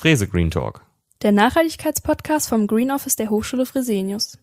Frese Green Talk, der Nachhaltigkeitspodcast vom Green Office der Hochschule Fresenius.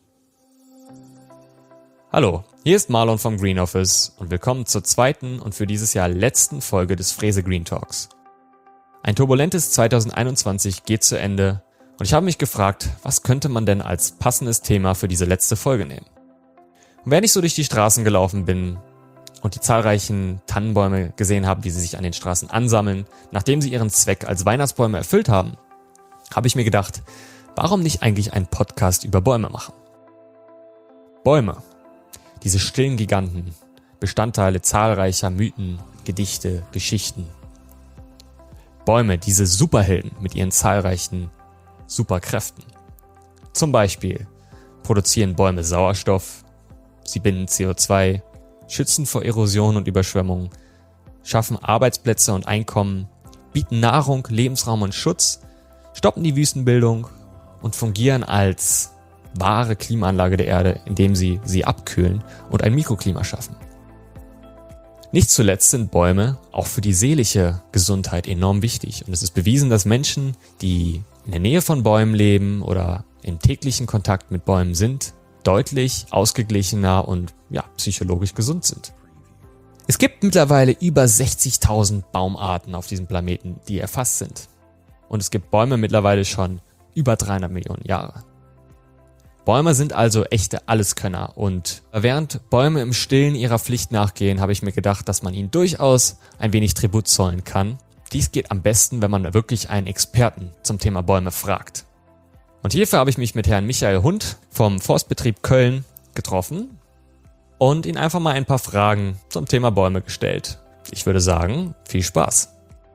Hallo, hier ist Marlon vom Green Office und willkommen zur zweiten und für dieses Jahr letzten Folge des Frese Green Talks. Ein turbulentes 2021 geht zu Ende und ich habe mich gefragt, was könnte man denn als passendes Thema für diese letzte Folge nehmen? Und während ich so durch die Straßen gelaufen bin und die zahlreichen Tannenbäume gesehen habe, wie sie sich an den Straßen ansammeln, nachdem sie ihren Zweck als Weihnachtsbäume erfüllt haben, habe ich mir gedacht, warum nicht eigentlich einen Podcast über Bäume machen? Bäume, diese stillen Giganten, Bestandteile zahlreicher Mythen, Gedichte, Geschichten. Bäume, diese Superhelden mit ihren zahlreichen Superkräften. Zum Beispiel produzieren Bäume Sauerstoff, sie binden CO2, schützen vor Erosion und Überschwemmung, schaffen Arbeitsplätze und Einkommen, bieten Nahrung, Lebensraum und Schutz, stoppen die Wüstenbildung und fungieren als wahre Klimaanlage der Erde, indem sie abkühlen und ein Mikroklima schaffen. Nicht zuletzt sind Bäume auch für die seelische Gesundheit enorm wichtig und es ist bewiesen, dass Menschen, die in der Nähe von Bäumen leben oder im täglichen Kontakt mit Bäumen sind, deutlich ausgeglichener und psychologisch gesund sind. Es gibt mittlerweile über 60.000 Baumarten auf diesem Planeten, die erfasst sind. Und es gibt Bäume mittlerweile schon über 300 Millionen Jahre. Bäume sind also echte Alleskönner und während Bäume im Stillen ihrer Pflicht nachgehen, habe ich mir gedacht, dass man ihnen durchaus ein wenig Tribut zollen kann. Dies geht am besten, wenn man wirklich einen Experten zum Thema Bäume fragt. Und hierfür habe ich mich mit Herrn Michael Hund vom Forstbetrieb Köln getroffen und ihn einfach mal ein paar Fragen zum Thema Bäume gestellt. Ich würde sagen, viel Spaß.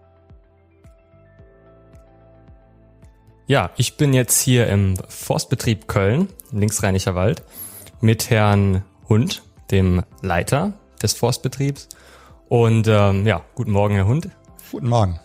Ja, ich bin jetzt hier im Forstbetrieb Köln, Linksrheinischer Wald, mit Herrn Hund, dem Leiter des Forstbetriebs. Und guten Morgen, Herr Hund. Guten Morgen.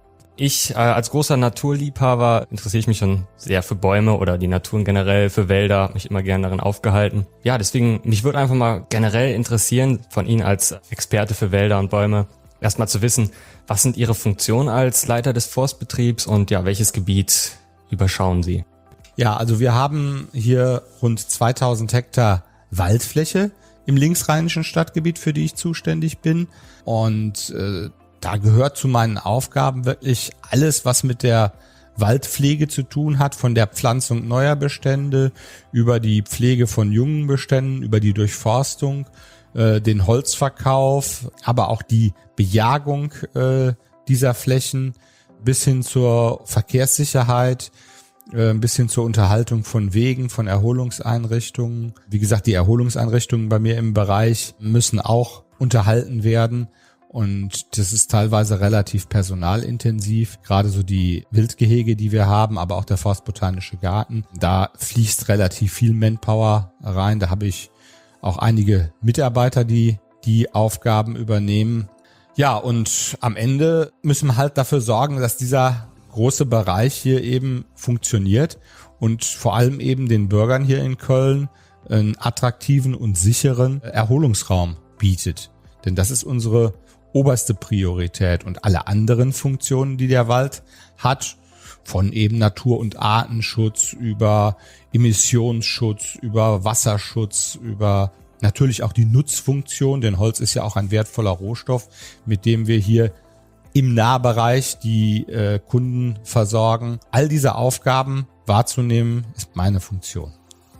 Ich als großer Naturliebhaber interessiere ich mich schon sehr für Bäume oder die Natur generell, für Wälder, habe mich immer gerne darin aufgehalten. Ja, deswegen, mich würde einfach mal generell interessieren, von Ihnen als Experte für Wälder und Bäume, erstmal zu wissen, was sind Ihre Funktionen als Leiter des Forstbetriebs und welches Gebiet überschauen Sie? Ja, also wir haben hier rund 2000 Hektar Waldfläche im linksrheinischen Stadtgebiet, für die ich zuständig bin. Und da gehört zu meinen Aufgaben wirklich alles, was mit der Waldpflege zu tun hat, von der Pflanzung neuer Bestände, über die Pflege von jungen Beständen, über die Durchforstung, den Holzverkauf, aber auch die Bejagung dieser Flächen bis hin zur Verkehrssicherheit, bis hin zur Unterhaltung von Wegen, von Erholungseinrichtungen. Wie gesagt, die Erholungseinrichtungen bei mir im Bereich müssen auch unterhalten werden. Und das ist teilweise relativ personalintensiv, gerade so die Wildgehege, die wir haben, aber auch der Forstbotanische Garten. Da fließt relativ viel Manpower rein. Da habe ich auch einige Mitarbeiter, die Aufgaben übernehmen. Ja, und am Ende müssen wir halt dafür sorgen, dass dieser große Bereich hier eben funktioniert und vor allem eben den Bürgern hier in Köln einen attraktiven und sicheren Erholungsraum bietet. Denn das ist unsere oberste Priorität und alle anderen Funktionen, die der Wald hat, von eben Natur- und Artenschutz über Emissionsschutz, über Wasserschutz, über natürlich auch die Nutzfunktion, denn Holz ist ja auch ein wertvoller Rohstoff, mit dem wir hier im Nahbereich die Kunden versorgen. All diese Aufgaben wahrzunehmen, ist meine Funktion.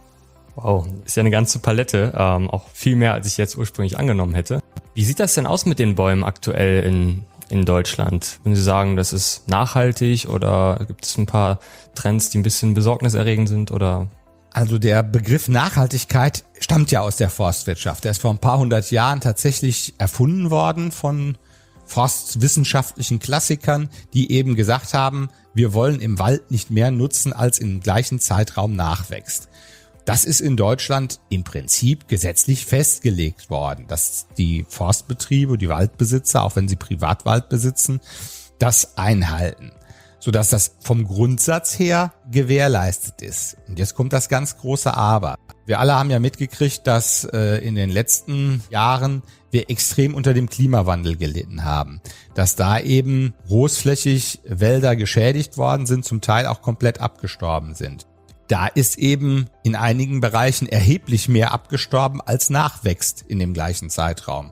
Wow, ist ja eine ganze Palette, auch viel mehr, als ich jetzt ursprünglich angenommen hätte. Wie sieht das denn aus mit den Bäumen aktuell in Deutschland? Würden Sie sagen, das ist nachhaltig oder gibt es ein paar Trends, die ein bisschen besorgniserregend sind oder? Also der Begriff Nachhaltigkeit stammt ja aus der Forstwirtschaft. Der ist vor ein paar hundert Jahren tatsächlich erfunden worden von forstwissenschaftlichen Klassikern, die eben gesagt haben, wir wollen im Wald nicht mehr nutzen, als im gleichen Zeitraum nachwächst. Das ist in Deutschland im Prinzip gesetzlich festgelegt worden, dass die Forstbetriebe, die Waldbesitzer, auch wenn sie Privatwald besitzen, das einhalten, sodass das vom Grundsatz her gewährleistet ist. Und jetzt kommt das ganz große Aber. Wir alle haben ja mitgekriegt, dass in den letzten Jahren wir extrem unter dem Klimawandel gelitten haben. Dass da eben großflächig Wälder geschädigt worden sind, zum Teil auch komplett abgestorben sind. Da ist eben in einigen Bereichen erheblich mehr abgestorben, als nachwächst in dem gleichen Zeitraum.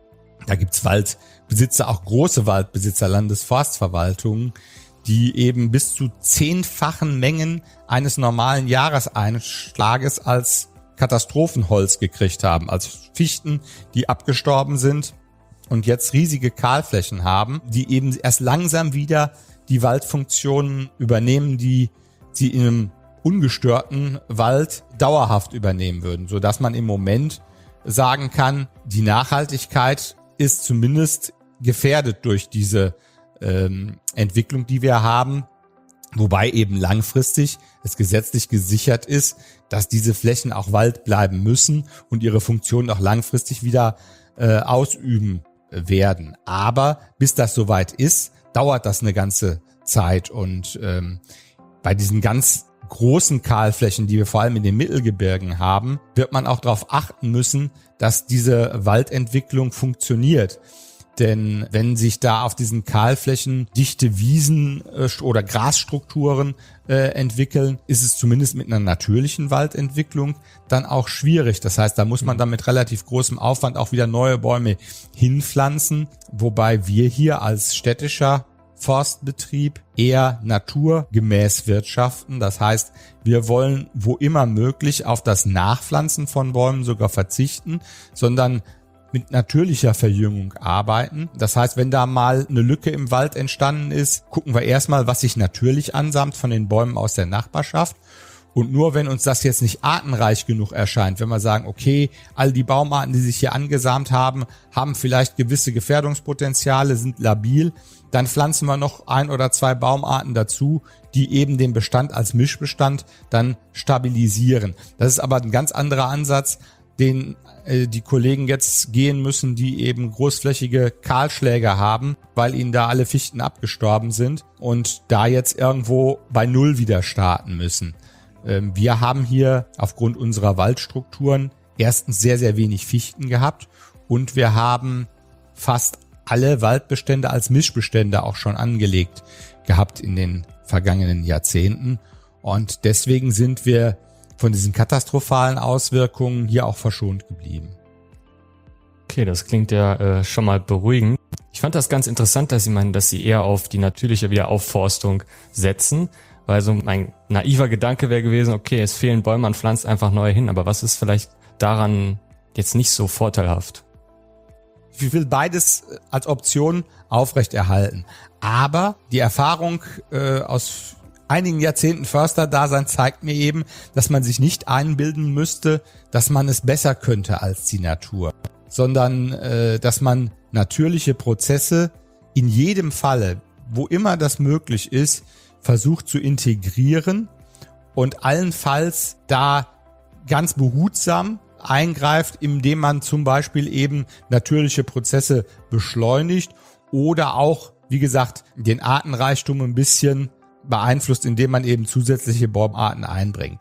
Da gibt's Waldbesitzer, auch große Waldbesitzer, Landesforstverwaltungen, die eben bis zu 10-fachen Mengen eines normalen Jahreseinschlages als Katastrophenholz gekriegt haben, als Fichten, die abgestorben sind und jetzt riesige Kahlflächen haben, die eben erst langsam wieder die Waldfunktionen übernehmen, die sie in einem ungestörten Wald dauerhaft übernehmen würden, sodass man im Moment sagen kann, die Nachhaltigkeit ist zumindest gefährdet durch diese Entwicklung, die wir haben, wobei eben langfristig es gesetzlich gesichert ist, dass diese Flächen auch Wald bleiben müssen und ihre Funktion auch langfristig wieder ausüben werden. Aber bis das soweit ist, dauert das eine ganze Zeit und bei diesen ganz großen Kahlflächen, die wir vor allem in den Mittelgebirgen haben, wird man auch darauf achten müssen, dass diese Waldentwicklung funktioniert. Denn wenn sich da auf diesen Kahlflächen dichte Wiesen oder Grasstrukturen entwickeln, ist es zumindest mit einer natürlichen Waldentwicklung dann auch schwierig. Das heißt, da muss man dann mit relativ großem Aufwand auch wieder neue Bäume hinpflanzen, wobei wir hier als städtischer Forstbetrieb eher naturgemäß wirtschaften. Das heißt, wir wollen wo immer möglich auf das Nachpflanzen von Bäumen sogar verzichten, sondern mit natürlicher Verjüngung arbeiten. Das heißt, wenn da mal eine Lücke im Wald entstanden ist, gucken wir erstmal, was sich natürlich ansammelt von den Bäumen aus der Nachbarschaft. Und nur wenn uns das jetzt nicht artenreich genug erscheint, wenn wir sagen, okay, all die Baumarten, die sich hier angesamt haben, haben vielleicht gewisse Gefährdungspotenziale, sind labil, dann pflanzen wir noch 1 oder 2 Baumarten dazu, die eben den Bestand als Mischbestand dann stabilisieren. Das ist aber ein ganz anderer Ansatz, den die Kollegen jetzt gehen müssen, die eben großflächige Kahlschläge haben, weil ihnen da alle Fichten abgestorben sind und da jetzt irgendwo bei Null wieder starten müssen. Wir haben hier aufgrund unserer Waldstrukturen erstens sehr, sehr wenig Fichten gehabt und wir haben fast alle Waldbestände als Mischbestände auch schon angelegt gehabt in den vergangenen Jahrzehnten und deswegen sind wir von diesen katastrophalen Auswirkungen hier auch verschont geblieben. Okay, das klingt ja schon mal beruhigend. Ich fand das ganz interessant, dass Sie meinen, dass Sie eher auf die natürliche Wiederaufforstung setzen, weil so mein naiver Gedanke wäre gewesen, okay, es fehlen Bäume, man pflanzt einfach neue hin, aber was ist vielleicht daran jetzt nicht so vorteilhaft? Ich will beides als Option aufrechterhalten, aber die Erfahrung aus einigen Jahrzehnten Försterdasein zeigt mir eben, dass man sich nicht einbilden müsste, dass man es besser könnte als die Natur, sondern dass man natürliche Prozesse in jedem Falle, wo immer das möglich ist, versucht zu integrieren und allenfalls da ganz behutsam eingreift, indem man zum Beispiel eben natürliche Prozesse beschleunigt oder auch, wie gesagt, den Artenreichtum ein bisschen beeinflusst, indem man eben zusätzliche Baumarten einbringt.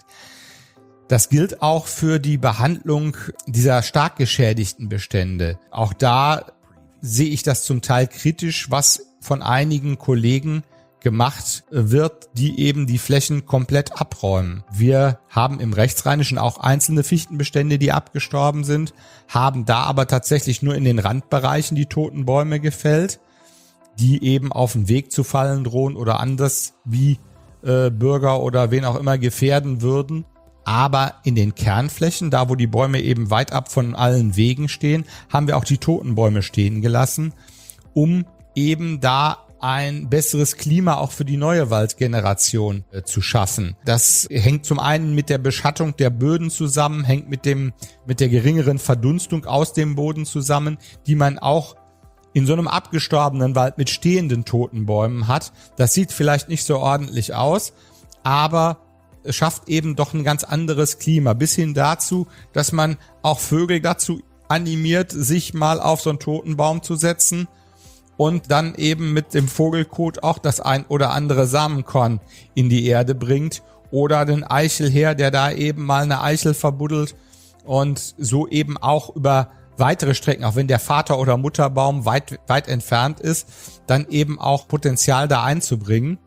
Das gilt auch für die Behandlung dieser stark geschädigten Bestände. Auch da sehe ich das zum Teil kritisch, was von einigen Kollegen gemacht wird, die eben die Flächen komplett abräumen. Wir haben im Rechtsrheinischen auch einzelne Fichtenbestände, die abgestorben sind, haben da aber tatsächlich nur in den Randbereichen die toten Bäume gefällt, die eben auf den Weg zu fallen drohen oder anders wie Bürger oder wen auch immer gefährden würden. Aber in den Kernflächen, da wo die Bäume eben weit ab von allen Wegen stehen, haben wir auch die toten Bäume stehen gelassen, um eben da ein besseres Klima auch für die neue Waldgeneration zu schaffen. Das hängt zum einen mit der Beschattung der Böden zusammen, hängt mit der geringeren Verdunstung aus dem Boden zusammen, die man auch in so einem abgestorbenen Wald mit stehenden toten Bäumen hat. Das sieht vielleicht nicht so ordentlich aus, aber es schafft eben doch ein ganz anderes Klima, bis hin dazu, dass man auch Vögel dazu animiert, sich mal auf so einen toten Baum zu setzen und dann eben mit dem Vogelkot auch das ein oder andere Samenkorn in die Erde bringt oder den Eichelherr, der da eben mal eine Eichel verbuddelt und so eben auch über weitere Strecken, auch wenn der Vater- oder Mutterbaum weit entfernt ist, dann eben auch Potenzial da einzubringen.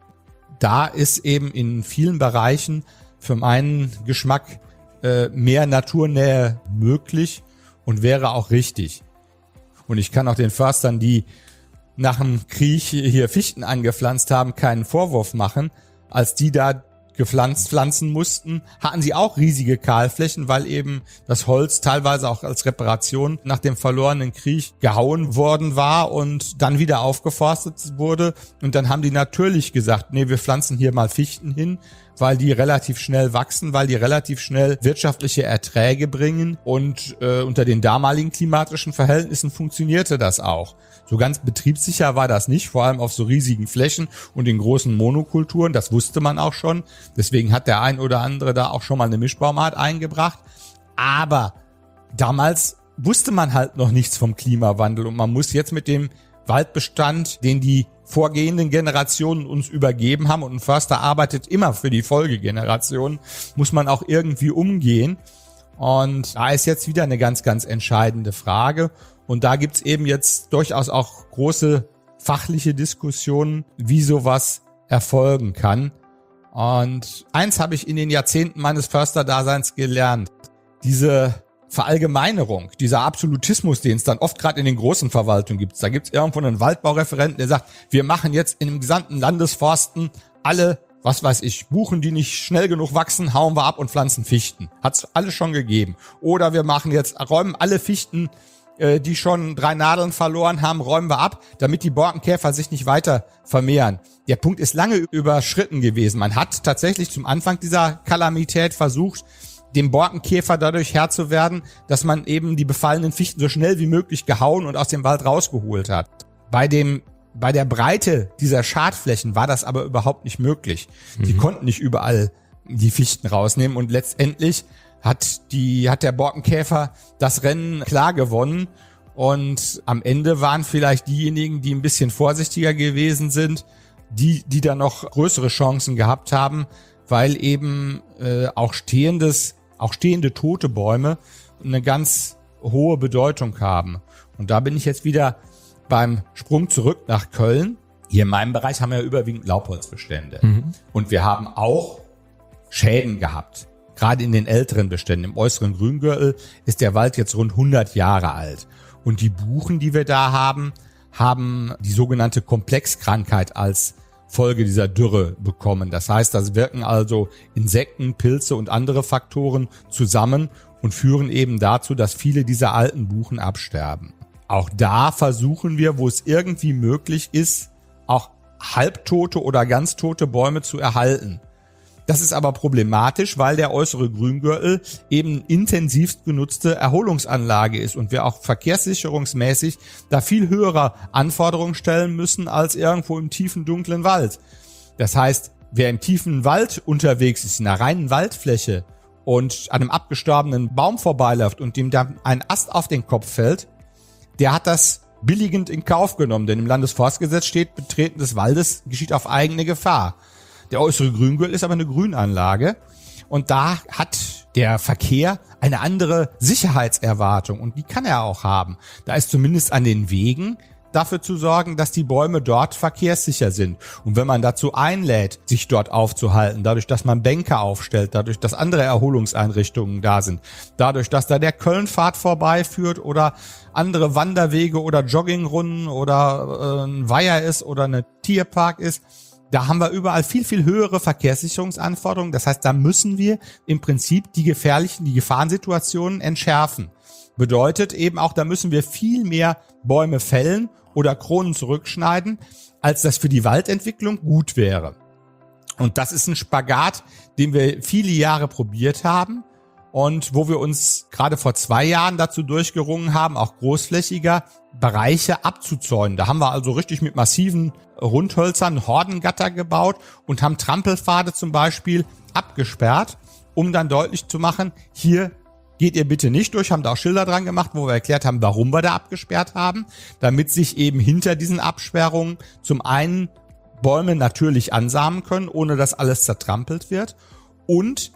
Da ist eben in vielen Bereichen für meinen Geschmack mehr Naturnähe möglich und wäre auch richtig. Und ich kann auch den Förstern, die nach dem Krieg hier Fichten angepflanzt haben, keinen Vorwurf machen. Als die da pflanzen mussten, hatten sie auch riesige Kahlflächen, weil eben das Holz teilweise auch als Reparation nach dem verlorenen Krieg gehauen worden war und dann wieder aufgeforstet wurde. Und dann haben die natürlich gesagt, nee, wir pflanzen hier mal Fichten hin, weil die relativ schnell wachsen, weil die relativ schnell wirtschaftliche Erträge bringen. Und unter den damaligen klimatischen Verhältnissen funktionierte das auch. So ganz betriebssicher war das nicht, vor allem auf so riesigen Flächen und in großen Monokulturen. Das wusste man auch schon. Deswegen hat der ein oder andere da auch schon mal eine Mischbaumart eingebracht. Aber damals wusste man halt noch nichts vom Klimawandel und man muss jetzt mit dem Waldbestand, den die vorgehenden Generationen uns übergeben haben, und ein Förster arbeitet immer für die Folgegenerationen, muss man auch irgendwie umgehen. Und da ist jetzt wieder eine ganz, ganz entscheidende Frage. Und da gibt's eben jetzt durchaus auch große fachliche Diskussionen, wie sowas erfolgen kann. Und eins habe ich in den Jahrzehnten meines Försterdaseins gelernt. Diese Verallgemeinerung, dieser Absolutismus, den es dann oft gerade in den großen Verwaltungen gibt. Da gibt's irgendwo einen Waldbaureferenten, der sagt, wir machen jetzt in dem gesamten Landesforsten alle, was weiß ich, Buchen, die nicht schnell genug wachsen, hauen wir ab und pflanzen Fichten. Hat's alles schon gegeben. Oder wir machen jetzt, räumen alle Fichten, die schon 3 Nadeln verloren haben, räumen wir ab, damit die Borkenkäfer sich nicht weiter vermehren. Der Punkt ist lange überschritten gewesen. Man hat tatsächlich zum Anfang dieser Kalamität versucht, dem Borkenkäfer dadurch Herr zu werden, dass man eben die befallenen Fichten so schnell wie möglich gehauen und aus dem Wald rausgeholt hat. Bei der Breite dieser Schadflächen war das aber überhaupt nicht möglich. Die konnten nicht überall die Fichten rausnehmen und letztendlich hat der Borkenkäfer das Rennen klar gewonnen und am Ende waren vielleicht diejenigen, die ein bisschen vorsichtiger gewesen sind, die da noch größere Chancen gehabt haben, weil eben auch stehende tote Bäume eine ganz hohe Bedeutung haben. Und da bin ich jetzt wieder beim Sprung zurück nach Köln. Hier in meinem Bereich haben wir ja überwiegend Laubholzbestände. Und wir haben auch Schäden gehabt. Gerade in den älteren Beständen. Im äußeren Grüngürtel ist der Wald jetzt rund 100 Jahre alt. Und die Buchen, die wir da haben die sogenannte Komplexkrankheit als Folge dieser Dürre bekommen. Das heißt, das wirken also Insekten, Pilze und andere Faktoren zusammen und führen eben dazu, dass viele dieser alten Buchen absterben. Auch da versuchen wir, wo es irgendwie möglich ist, auch halbtote oder ganz tote Bäume zu erhalten. Das ist aber problematisch, weil der äußere Grüngürtel eben intensivst genutzte Erholungsanlage ist und wir auch verkehrssicherungsmäßig da viel höhere Anforderungen stellen müssen als irgendwo im tiefen, dunklen Wald. Das heißt, wer im tiefen Wald unterwegs ist, in einer reinen Waldfläche und an einem abgestorbenen Baum vorbeiläuft und dem dann ein Ast auf den Kopf fällt, der hat das billigend in Kauf genommen, denn im Landesforstgesetz steht, Betreten des Waldes geschieht auf eigene Gefahr. Der äußere Grüngürtel ist aber eine Grünanlage und da hat der Verkehr eine andere Sicherheitserwartung und die kann er auch haben. Da ist zumindest an den Wegen dafür zu sorgen, dass die Bäume dort verkehrssicher sind. Und wenn man dazu einlädt, sich dort aufzuhalten, dadurch, dass man Bänke aufstellt, dadurch, dass andere Erholungseinrichtungen da sind, dadurch, dass da der Kölnpfad vorbeiführt oder andere Wanderwege oder Joggingrunden oder ein Weiher ist oder ein Tierpark ist, da haben wir überall viel, viel höhere Verkehrssicherungsanforderungen. Das heißt, da müssen wir im Prinzip die Gefahrensituationen entschärfen. Bedeutet eben auch, da müssen wir viel mehr Bäume fällen oder Kronen zurückschneiden, als das für die Waldentwicklung gut wäre. Und das ist ein Spagat, den wir viele Jahre probiert haben und wo wir uns gerade vor 2 Jahren dazu durchgerungen haben, auch großflächiger Bereiche abzuzäunen. Da haben wir also richtig mit massiven Rundhölzern Hordengatter gebaut und haben Trampelpfade zum Beispiel abgesperrt, um dann deutlich zu machen, hier geht ihr bitte nicht durch, haben da auch Schilder dran gemacht, wo wir erklärt haben, warum wir da abgesperrt haben, damit sich eben hinter diesen Absperrungen zum einen Bäume natürlich ansamen können, ohne dass alles zertrampelt wird und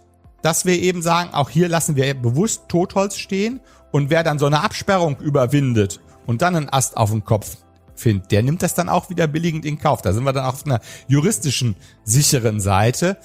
dass wir eben sagen, auch hier lassen wir bewusst Totholz stehen und wer dann so eine Absperrung überwindet und dann einen Ast auf den Kopf findet, der nimmt das dann auch wieder billigend in Kauf. Da sind wir dann auf einer juristischen, sicheren Seite.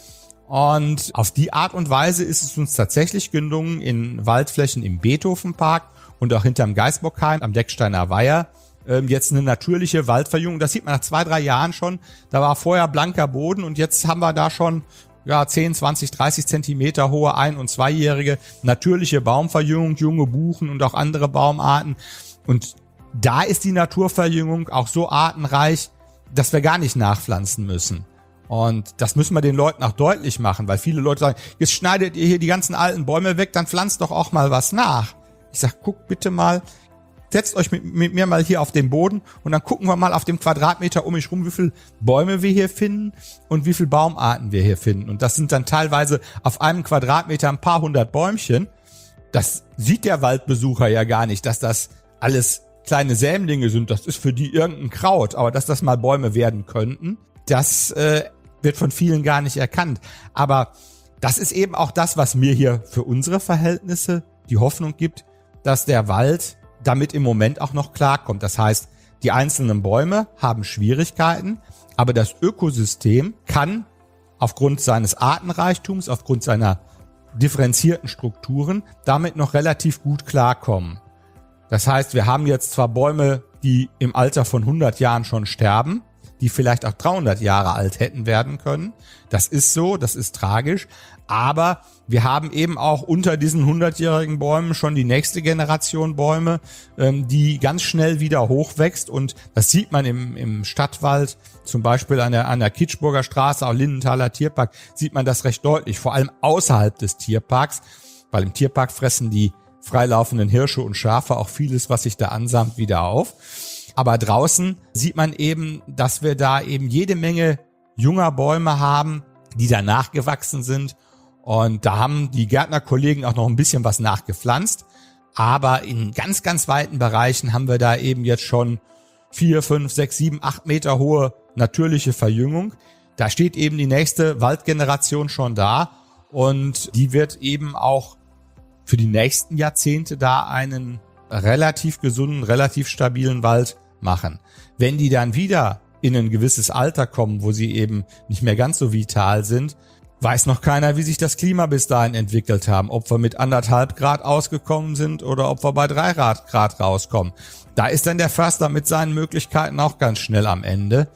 Und auf die Art und Weise ist es uns tatsächlich gelungen, in Waldflächen im Beethovenpark und auch hinterm Geisbockheim am Decksteiner Weiher jetzt eine natürliche Waldverjüngung. Das sieht man nach 2-3 Jahren schon. Da war vorher blanker Boden und jetzt haben wir da schon 10, 20, 30 Zentimeter hohe 1- und 2-jährige natürliche Baumverjüngung, junge Buchen und auch andere Baumarten. Und da ist die Naturverjüngung auch so artenreich, dass wir gar nicht nachpflanzen müssen. Und das müssen wir den Leuten auch deutlich machen, weil viele Leute sagen, jetzt schneidet ihr hier die ganzen alten Bäume weg, dann pflanzt doch auch mal was nach. Ich sag, guckt bitte mal, setzt euch mit mir mal hier auf den Boden und dann gucken wir mal auf dem Quadratmeter um mich rum, wie viel Bäume wir hier finden und wie viel Baumarten wir hier finden. Und das sind dann teilweise auf einem Quadratmeter ein paar hundert Bäumchen. Das sieht der Waldbesucher ja gar nicht, dass das alles kleine Sämlinge sind. Das ist für die irgendein Kraut. Aber dass das mal Bäume werden könnten, das wird von vielen gar nicht erkannt. Aber das ist eben auch das, was mir hier für unsere Verhältnisse die Hoffnung gibt, dass der Wald damit im Moment auch noch klarkommt. Das heißt, die einzelnen Bäume haben Schwierigkeiten, aber das Ökosystem kann aufgrund seines Artenreichtums, aufgrund seiner differenzierten Strukturen damit noch relativ gut klarkommen. Das heißt, wir haben jetzt zwar Bäume, die im Alter von 100 Jahren schon sterben, die vielleicht auch 300 Jahre alt hätten werden können. Das ist so, das ist tragisch. Aber wir haben eben auch unter diesen 100-jährigen Bäumen schon die nächste Generation Bäume, die ganz schnell wieder hochwächst. Und das sieht man im Stadtwald, zum Beispiel an der Kitschburger Straße, auch Lindenthaler Tierpark, sieht man das recht deutlich, vor allem außerhalb des Tierparks, weil im Tierpark fressen die freilaufenden Hirsche und Schafe auch vieles, was sich da ansammelt, wieder auf. Aber draußen sieht man eben, dass wir da eben jede Menge junger Bäume haben, die da nachgewachsen sind. Und da haben die Gärtnerkollegen auch noch ein bisschen was nachgepflanzt. Aber in ganz, ganz weiten Bereichen haben wir da eben jetzt schon 4, 5, 6, 7, 8 Meter hohe natürliche Verjüngung. Da steht eben die nächste Waldgeneration schon da. Und die wird eben auch für die nächsten Jahrzehnte da einen relativ gesunden, relativ stabilen Wald machen. Wenn die dann wieder in ein gewisses Alter kommen, wo sie eben nicht mehr ganz so vital sind, weiß noch keiner, wie sich das Klima bis dahin entwickelt haben. Ob wir mit 1,5 Grad ausgekommen sind oder ob wir bei 3 Grad rauskommen. Da ist dann der Förster mit seinen Möglichkeiten auch ganz schnell am Ende.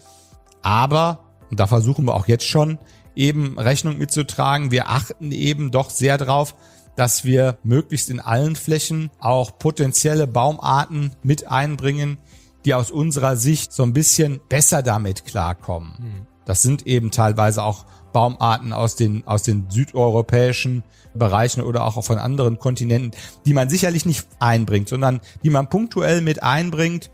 Aber, und da versuchen wir auch jetzt schon eben Rechnung mitzutragen, wir achten eben doch sehr drauf, dass wir möglichst in allen Flächen auch potenzielle Baumarten mit einbringen, die aus unserer Sicht so ein bisschen besser damit klarkommen. Das sind eben teilweise auch Baumarten aus den südeuropäischen Bereichen oder auch von anderen Kontinenten, die man sicherlich nicht einbringt, sondern die man punktuell mit einbringt.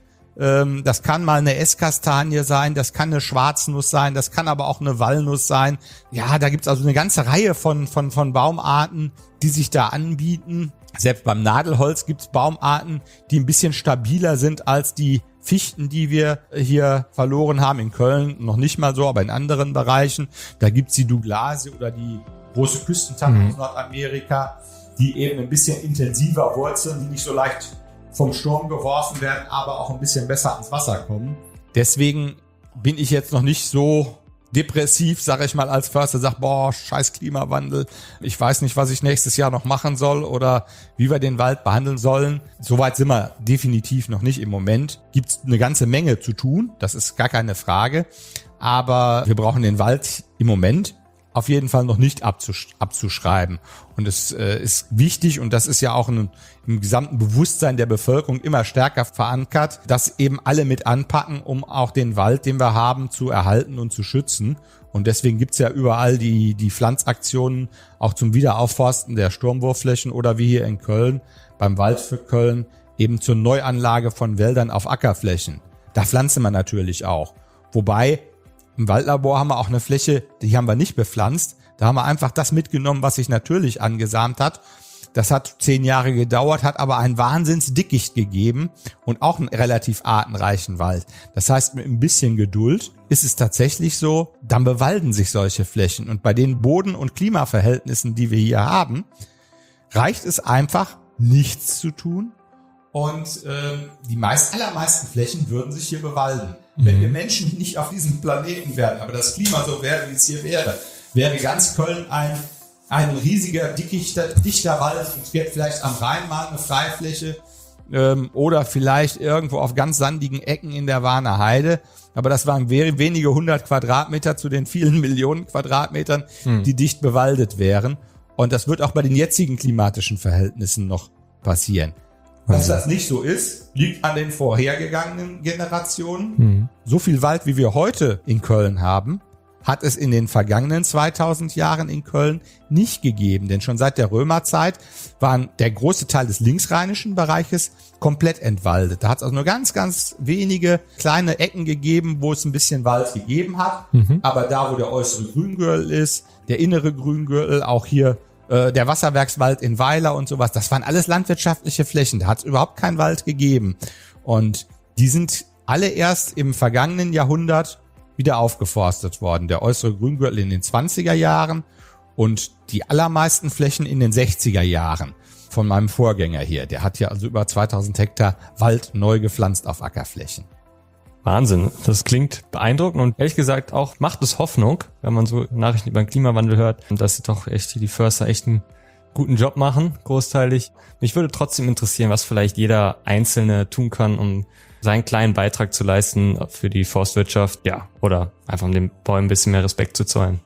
Das kann mal eine Esskastanie sein, das kann eine Schwarznuss sein, das kann aber auch eine Walnuss sein. Ja, da gibt's also eine ganze Reihe von Baumarten, die sich da anbieten. Selbst beim Nadelholz gibt's Baumarten, die ein bisschen stabiler sind als die Fichten, die wir hier verloren haben in Köln. Noch nicht mal so, aber in anderen Bereichen. Da gibt's die Douglasie oder die große Küstentanne aus Nordamerika, die eben ein bisschen intensiver wurzeln, die nicht so leicht vom Sturm geworfen werden, aber auch ein bisschen besser ans Wasser kommen. Deswegen bin ich jetzt noch nicht so depressiv, sage ich mal, als Förster, sagt, boah, scheiß Klimawandel, ich weiß nicht, was ich nächstes Jahr noch machen soll oder wie wir den Wald behandeln sollen. Soweit sind wir definitiv noch nicht im Moment. Gibt's eine ganze Menge zu tun, das ist gar keine Frage, aber wir brauchen den Wald im Moment auf jeden Fall noch nicht abzuschreiben. Und es ist wichtig, und das ist ja auch im gesamten Bewusstsein der Bevölkerung immer stärker verankert, dass eben alle mit anpacken, um auch den Wald, den wir haben, zu erhalten und zu schützen. Und deswegen gibt's ja überall die Pflanzaktionen auch zum Wiederaufforsten der Sturmwurfflächen oder wie hier in Köln, beim Wald für Köln, eben zur Neuanlage von Wäldern auf Ackerflächen. Da pflanzen wir natürlich auch. Wobei im Waldlabor haben wir auch eine Fläche, die haben wir nicht bepflanzt. Da haben wir einfach das mitgenommen, was sich natürlich angesamt hat. Das hat 10 Jahre gedauert, hat aber ein Wahnsinnsdickicht gegeben und auch einen relativ artenreichen Wald. Das heißt, mit ein bisschen Geduld ist es tatsächlich so, dann bewalden sich solche Flächen. Und bei den Boden- und Klimaverhältnissen, die wir hier haben, reicht es einfach, nichts zu tun. Und die allermeisten Flächen würden sich hier bewalden. Wenn wir Menschen nicht auf diesem Planeten wären, aber das Klima so wäre, wie es hier wäre ganz Köln ein riesiger, dichter Wald. Es gäbe vielleicht am Rhein mal eine Freifläche oder vielleicht irgendwo auf ganz sandigen Ecken in der Warner Heide. Aber das waren wenige 100 Quadratmeter zu den vielen Millionen Quadratmetern, die dicht bewaldet wären. Und das wird auch bei den jetzigen klimatischen Verhältnissen noch passieren. Dass das nicht so ist, liegt an den vorhergegangenen Generationen. So viel Wald, wie wir heute in Köln haben, hat es in den vergangenen 2000 Jahren in Köln nicht gegeben. Denn schon seit der Römerzeit waren der große Teil des linksrheinischen Bereiches komplett entwaldet. Da hat es also nur ganz, ganz wenige kleine Ecken gegeben, wo es ein bisschen Wald gegeben hat. Aber da, wo der äußere Grüngürtel ist, der innere Grüngürtel, auch hier der Wasserwerkswald in Weiler und sowas, das waren alles landwirtschaftliche Flächen. Da hat es überhaupt keinen Wald gegeben. Und die sind alle erst im vergangenen Jahrhundert wieder aufgeforstet worden. Der äußere Grüngürtel in den 20er Jahren und die allermeisten Flächen in den 60er Jahren von meinem Vorgänger hier. Der hat ja also über 2000 Hektar Wald neu gepflanzt auf Ackerflächen. Wahnsinn, das klingt beeindruckend und ehrlich gesagt auch macht es Hoffnung, wenn man so Nachrichten über den Klimawandel hört, dass doch echt die Förster echt einen guten Job machen, großteilig. Mich würde trotzdem interessieren, was vielleicht jeder Einzelne tun kann, um seinen kleinen Beitrag zu leisten für die Forstwirtschaft, ja, oder einfach um den Bäumen ein bisschen mehr Respekt zu zollen.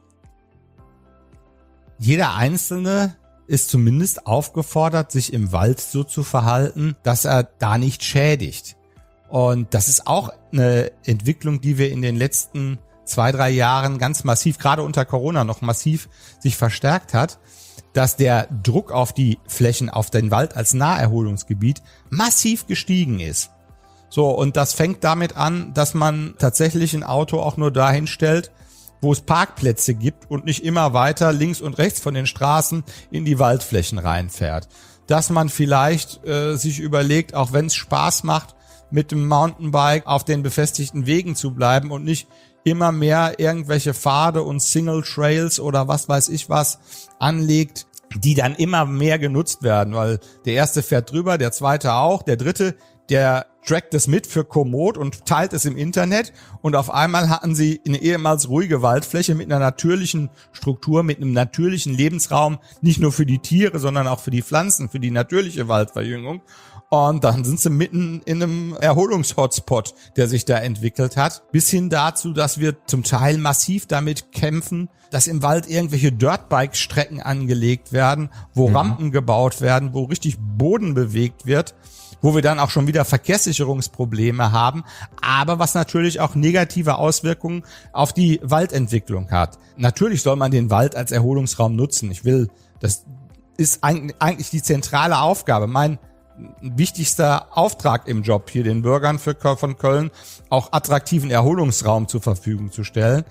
Jeder Einzelne ist zumindest aufgefordert, sich im Wald so zu verhalten, dass er da nicht schädigt. Und das ist auch eine Entwicklung, die wir in den letzten 2-3 Jahren ganz massiv, gerade unter Corona noch massiv sich verstärkt hat, dass der Druck auf die Flächen, auf den Wald als Naherholungsgebiet massiv gestiegen ist. So, und das fängt damit an, dass man tatsächlich ein Auto auch nur dahin stellt, wo es Parkplätze gibt und nicht immer weiter links und rechts von den Straßen in die Waldflächen reinfährt. Dass man vielleicht sich überlegt, auch wenn es Spaß macht, mit dem Mountainbike auf den befestigten Wegen zu bleiben und nicht immer mehr irgendwelche Pfade und Single Trails oder was weiß ich was anlegt, die dann immer mehr genutzt werden, weil der erste fährt drüber, der zweite auch, der dritte, der trackt es mit für Komoot und teilt es im Internet und auf einmal hatten sie eine ehemals ruhige Waldfläche mit einer natürlichen Struktur, mit einem natürlichen Lebensraum, nicht nur für die Tiere, sondern auch für die Pflanzen, für die natürliche Waldverjüngung. Und dann sind sie mitten in einem Erholungshotspot, der sich da entwickelt hat, bis hin dazu, dass wir zum Teil massiv damit kämpfen, dass im Wald irgendwelche Dirtbike-Strecken angelegt werden, wo Rampen gebaut werden, wo richtig Boden bewegt wird, wo wir dann auch schon wieder Verkehrssicherungsprobleme haben, aber was natürlich auch negative Auswirkungen auf die Waldentwicklung hat. Natürlich soll man den Wald als Erholungsraum nutzen. Das ist eigentlich die zentrale Aufgabe. Mein wichtigster Auftrag im Job hier, den Bürgern von Köln auch attraktiven Erholungsraum zur Verfügung zu stellen.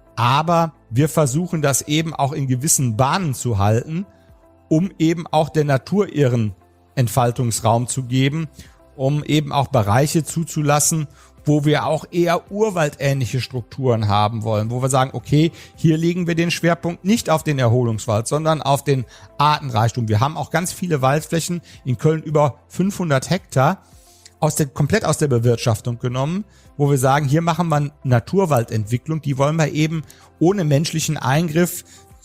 Aber wir versuchen das eben auch in gewissen Bahnen zu halten, um eben auch der Natur ihren Entfaltungsraum zu geben, um eben auch Bereiche zuzulassen, wo wir auch eher urwaldähnliche Strukturen haben wollen, wo wir sagen, okay, hier legen wir den Schwerpunkt nicht auf den Erholungswald, sondern auf den Artenreichtum. Wir haben auch ganz viele Waldflächen in Köln, über 500 Hektar, komplett aus der Bewirtschaftung genommen, wo wir sagen, hier machen wir Naturwaldentwicklung, die wollen wir eben ohne menschlichen Eingriff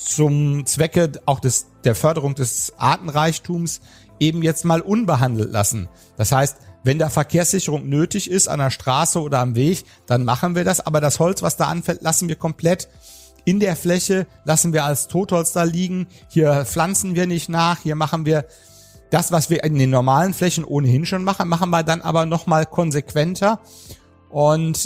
zum Zwecke auch der Förderung des Artenreichtums eben jetzt mal unbehandelt lassen. Das heißt, wenn da Verkehrssicherung nötig ist an der Straße oder am Weg, dann machen wir das. Aber das Holz, was da anfällt, lassen wir komplett in der Fläche, lassen wir als Totholz da liegen. Hier pflanzen wir nicht nach. Hier machen wir das, was wir in den normalen Flächen ohnehin schon machen wir dann aber nochmal konsequenter. Und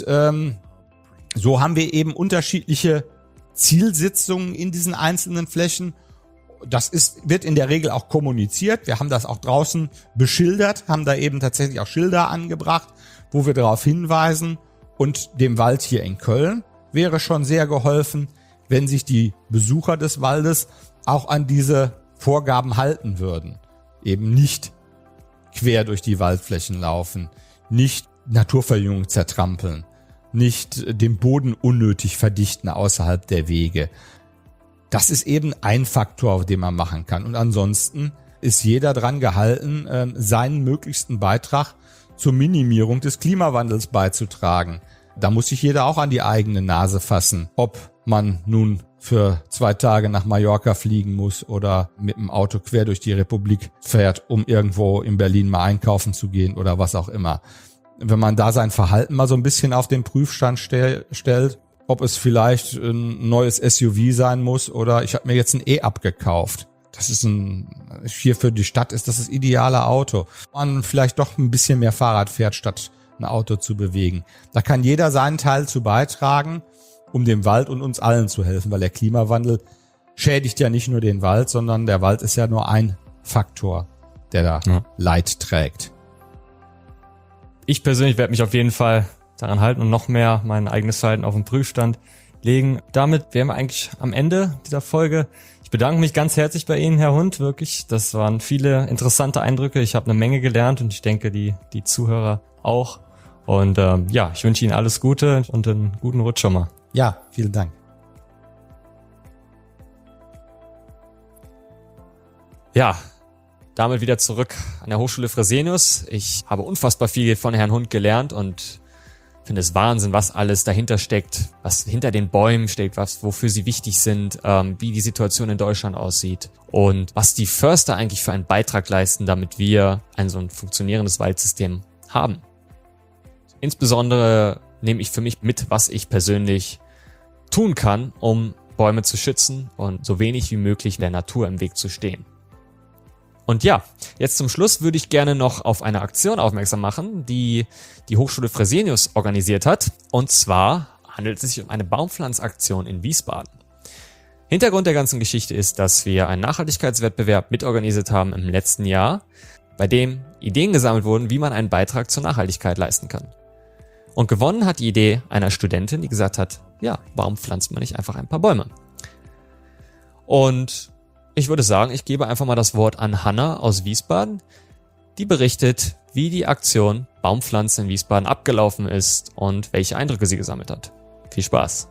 so haben wir eben unterschiedliche Zielsetzungen in diesen einzelnen Flächen. Das wird in der Regel auch kommuniziert. Wir haben das auch draußen beschildert, haben da eben tatsächlich auch Schilder angebracht, wo wir darauf hinweisen. Und dem Wald hier in Köln wäre schon sehr geholfen, wenn sich die Besucher des Waldes auch an diese Vorgaben halten würden. eben nicht quer durch die Waldflächen laufen, nicht Naturverjüngung zertrampeln, nicht den Boden unnötig verdichten außerhalb der Wege. Das ist eben ein Faktor, den man machen kann. Und ansonsten ist jeder dran gehalten, seinen möglichsten Beitrag zur Minimierung des Klimawandels beizutragen. Da muss sich jeder auch an die eigene Nase fassen, ob man nun für 2 Tage nach Mallorca fliegen muss oder mit dem Auto quer durch die Republik fährt, um irgendwo in Berlin mal einkaufen zu gehen oder was auch immer. Wenn man da sein Verhalten mal so ein bisschen auf den Prüfstand stellt, ob es vielleicht ein neues SUV sein muss oder ich habe mir jetzt ein E-Up gekauft. Das ist hier für die Stadt ist das ideale Auto. Man vielleicht doch ein bisschen mehr Fahrrad fährt, statt ein Auto zu bewegen. Da kann jeder seinen Teil zu beitragen, um dem Wald und uns allen zu helfen, weil der Klimawandel schädigt ja nicht nur den Wald, sondern der Wald ist ja nur ein Faktor, der da Leid trägt. Ich persönlich werde mich auf jeden Fall daran halten und noch mehr mein eigenes Verhalten auf den Prüfstand legen. Damit wären wir eigentlich am Ende dieser Folge. Ich bedanke mich ganz herzlich bei Ihnen, Herr Hund, wirklich. Das waren viele interessante Eindrücke. Ich habe eine Menge gelernt und ich denke, die Zuhörer auch. Und ich wünsche Ihnen alles Gute und einen guten Rutsch schon mal. Ja, vielen Dank. Ja, damit wieder zurück an der Hochschule Fresenius. Ich habe unfassbar viel von Herrn Hund gelernt und finde es Wahnsinn, was alles dahinter steckt, was hinter den Bäumen steckt, wofür sie wichtig sind, wie die Situation in Deutschland aussieht und was die Förster eigentlich für einen Beitrag leisten, damit wir so ein funktionierendes Waldsystem haben. Insbesondere nehme ich für mich mit, was ich persönlich tun kann, um Bäume zu schützen und so wenig wie möglich der Natur im Weg zu stehen. Und ja, jetzt zum Schluss würde ich gerne noch auf eine Aktion aufmerksam machen, die die Hochschule Fresenius organisiert hat. Und zwar handelt es sich um eine Baumpflanzaktion in Wiesbaden. Hintergrund der ganzen Geschichte ist, dass wir einen Nachhaltigkeitswettbewerb mitorganisiert haben im letzten Jahr, bei dem Ideen gesammelt wurden, wie man einen Beitrag zur Nachhaltigkeit leisten kann. Und gewonnen hat die Idee einer Studentin, die gesagt hat, ja, warum pflanzt man nicht einfach ein paar Bäume? Und ich würde sagen, ich gebe einfach mal das Wort an Hanna aus Wiesbaden, die berichtet, wie die Aktion Baumpflanzen in Wiesbaden abgelaufen ist und welche Eindrücke sie gesammelt hat. Viel Spaß!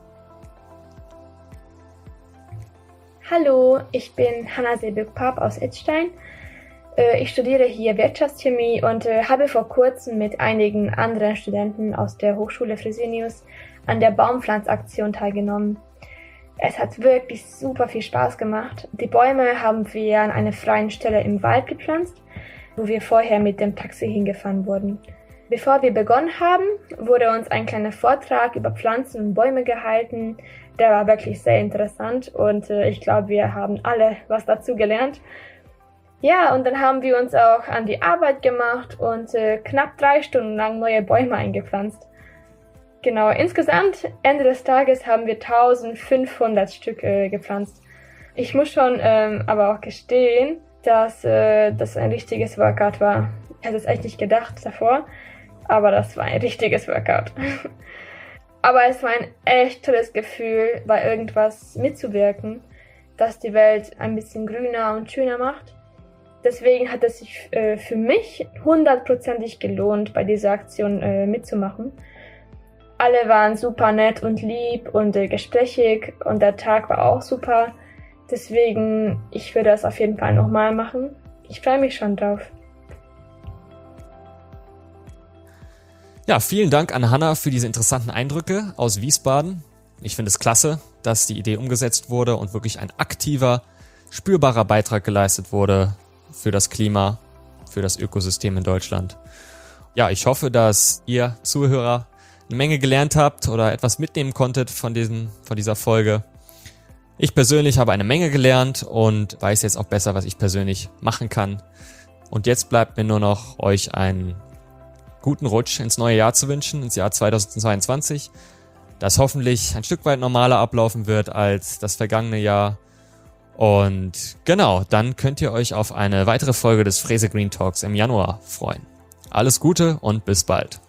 Hallo, ich bin Hanna Seebück-Papp aus Idstein. Ich studiere hier Wirtschaftschemie und habe vor kurzem mit einigen anderen Studenten aus der Hochschule Fresenius an der Baumpflanzaktion teilgenommen. Es hat wirklich super viel Spaß gemacht. Die Bäume haben wir an einer freien Stelle im Wald gepflanzt, wo wir vorher mit dem Taxi hingefahren wurden. Bevor wir begonnen haben, wurde uns ein kleiner Vortrag über Pflanzen und Bäume gehalten. Der war wirklich sehr interessant und ich glaube, wir haben alle was dazu gelernt. Ja, und dann haben wir uns auch an die Arbeit gemacht und knapp 3 Stunden lang neue Bäume eingepflanzt. Genau, insgesamt Ende des Tages haben wir 1500 Stück gepflanzt. Ich muss schon aber auch gestehen, dass das ein richtiges Workout war. Ich hatte es echt nicht gedacht davor, aber das war ein richtiges Workout. Aber es war ein echt tolles Gefühl, bei irgendwas mitzuwirken, das die Welt ein bisschen grüner und schöner macht. Deswegen hat es sich für mich 100%ig gelohnt, bei dieser Aktion mitzumachen. Alle waren super nett und lieb und gesprächig und der Tag war auch super. Deswegen, ich würde das auf jeden Fall nochmal machen. Ich freue mich schon drauf. Ja, vielen Dank an Hanna für diese interessanten Eindrücke aus Wiesbaden. Ich finde es klasse, dass die Idee umgesetzt wurde und wirklich ein aktiver, spürbarer Beitrag geleistet wurde für das Klima, für das Ökosystem in Deutschland. Ja, ich hoffe, dass ihr Zuhörer eine Menge gelernt habt oder etwas mitnehmen konntet von dieser Folge. Ich persönlich habe eine Menge gelernt und weiß jetzt auch besser, was ich persönlich machen kann. Und jetzt bleibt mir nur noch, euch einen guten Rutsch ins neue Jahr zu wünschen, ins Jahr 2022, das hoffentlich ein Stück weit normaler ablaufen wird als das vergangene Jahr. Und genau, dann könnt ihr euch auf eine weitere Folge des Frese Green Talks im Januar freuen. Alles Gute und bis bald.